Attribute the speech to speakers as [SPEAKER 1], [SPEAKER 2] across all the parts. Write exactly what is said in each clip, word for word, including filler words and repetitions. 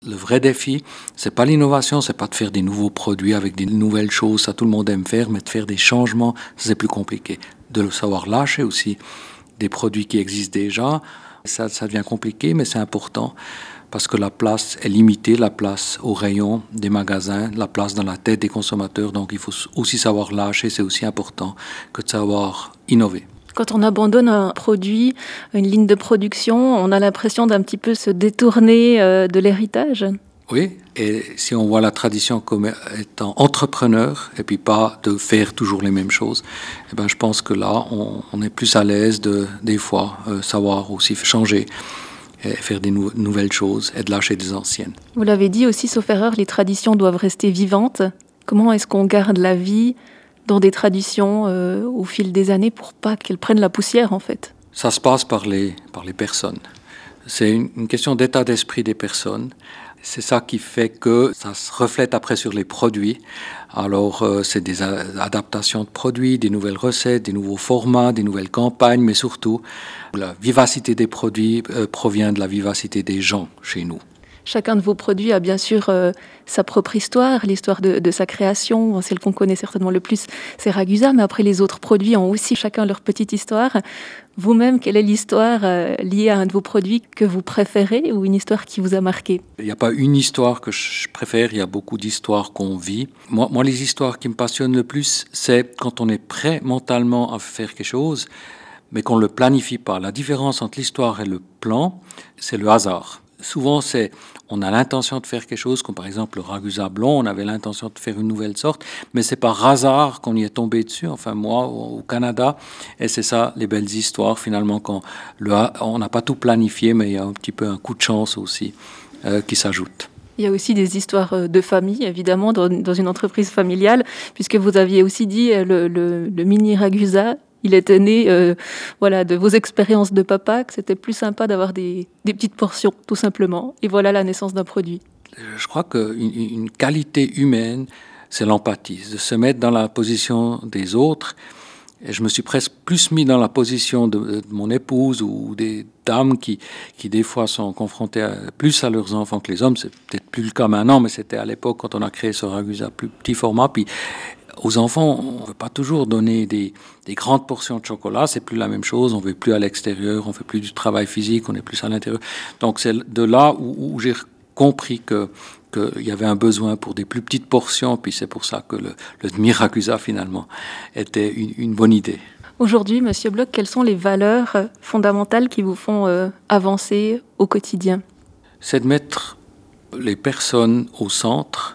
[SPEAKER 1] Le vrai défi, c'est pas l'innovation, c'est pas de faire des nouveaux produits avec des nouvelles choses, ça tout le monde aime faire, mais de faire des changements, c'est plus compliqué. De le savoir lâcher aussi des produits qui existent déjà, ça, ça devient compliqué, mais c'est important parce que la place est limitée, la place au rayon des magasins, la place dans la tête des consommateurs, donc il faut aussi savoir lâcher, c'est aussi important que de savoir innover.
[SPEAKER 2] Quand on abandonne un produit, une ligne de production, on a l'impression d'un petit peu se détourner euh, de l'héritage.
[SPEAKER 1] Oui, et si on voit la tradition comme étant entrepreneur et puis pas de faire toujours les mêmes choses, eh ben je pense que là, on, on est plus à l'aise de, des fois, euh, savoir aussi changer et faire des nou- nouvelles choses et de lâcher des anciennes.
[SPEAKER 2] Vous l'avez dit aussi, sauf erreur, les traditions doivent rester vivantes. Comment est-ce qu'on garde la vie dans des traditions euh, au fil des années pour pas qu'elles prennent la poussière en fait?
[SPEAKER 1] Ça se passe par les, par les personnes. C'est une, une question d'état d'esprit des personnes. C'est ça qui fait que ça se reflète après sur les produits. Alors, euh, c'est des a- adaptations de produits, des nouvelles recettes, des nouveaux formats, des nouvelles campagnes, mais surtout, la vivacité des produits euh, provient de la vivacité des gens chez nous.
[SPEAKER 2] Chacun de vos produits a bien sûr euh, sa propre histoire, l'histoire de, de sa création, celle qu'on connaît certainement le plus, c'est Ragusa, mais après les autres produits ont aussi chacun leur petite histoire. Vous-même, quelle est l'histoire euh, liée à un de vos produits que vous préférez ou une histoire qui vous a marqué?
[SPEAKER 1] Il n'y a pas une histoire que je préfère, il y a beaucoup d'histoires qu'on vit. Moi, moi, les histoires qui me passionnent le plus, c'est quand on est prêt mentalement à faire quelque chose, mais qu'on ne le planifie pas. La différence entre l'histoire et le plan, c'est le hasard. Souvent, c'est, on a l'intention de faire quelque chose, comme par exemple le ragusa blond, on avait l'intention de faire une nouvelle sorte, mais c'est par hasard qu'on y est tombé dessus, enfin moi, au Canada, et c'est ça, les belles histoires, finalement, quand le, on n'a pas tout planifié, mais il y a un petit peu un coup de chance aussi euh, qui s'ajoute.
[SPEAKER 2] Il y a aussi des histoires de famille, évidemment, dans, dans une entreprise familiale, puisque vous aviez aussi dit le, le, le mini Ragusa, il était né euh, voilà, de vos expériences de papa, que c'était plus sympa d'avoir des, des petites portions, tout simplement. Et voilà la naissance d'un produit.
[SPEAKER 1] Je crois qu'une une qualité humaine, c'est l'empathie, de se mettre dans la position des autres. Et je me suis presque plus mis dans la position de, de mon épouse ou des dames qui, qui des fois sont confrontées à, plus à leurs enfants que les hommes. C'est peut-être plus le cas maintenant, mais c'était à l'époque quand on a créé ce ragusa plus petit format. Puis aux enfants, on ne veut pas toujours donner des, des grandes portions de chocolat. C'est plus la même chose. On ne veut plus à l'extérieur, on ne fait plus du travail physique, on est plus à l'intérieur. Donc c'est de là où, où j'ai compris que qu'il y avait un besoin pour des plus petites portions, puis c'est pour ça que le, le demi-ragusa, finalement, était une, une bonne idée.
[SPEAKER 2] Aujourd'hui, Monsieur Bloch, quelles sont les valeurs fondamentales qui vous font euh, avancer au quotidien?
[SPEAKER 1] C'est de mettre les personnes au centre,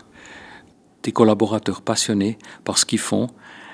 [SPEAKER 1] des collaborateurs passionnés par ce qu'ils font,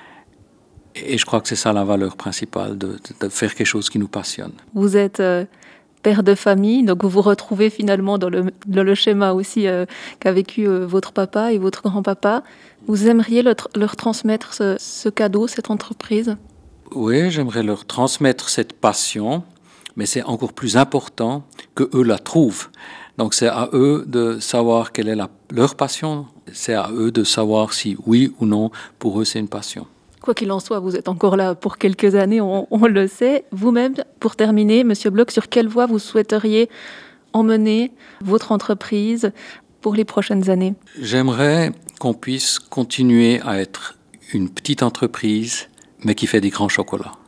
[SPEAKER 1] et je crois que c'est ça la valeur principale, de, de faire quelque chose qui nous passionne.
[SPEAKER 2] Vous êtes... Euh père de famille, donc vous vous retrouvez finalement dans le, dans le schéma aussi euh, qu'a vécu euh, votre papa et votre grand-papa. Vous aimeriez le tr- leur transmettre ce, ce cadeau, cette entreprise?
[SPEAKER 1] Oui, j'aimerais leur transmettre cette passion, mais c'est encore plus important que eux la trouvent. Donc c'est à eux de savoir quelle est la, leur passion, c'est à eux de savoir si oui ou non, pour eux c'est une passion.
[SPEAKER 2] Quoi qu'il en soit, vous êtes encore là pour quelques années, on, on le sait. Vous-même, pour terminer, Monsieur Bloch, sur quelle voie vous souhaiteriez emmener votre entreprise pour les prochaines années?
[SPEAKER 1] J'aimerais qu'on puisse continuer à être une petite entreprise, mais qui fait des grands chocolats.